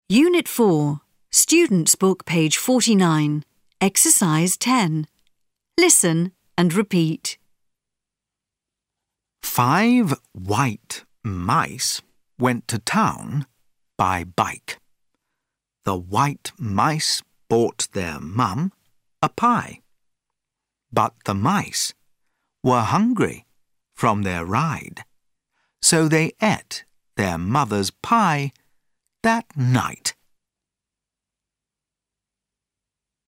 Unit 4, Students' Book, page 49, Exercise 10. Listen and repeat. 5 white mice went to town by bike. The white mice bought their mum a pie. But the mice were hungry from their ride, so they ate their mother's pie that night.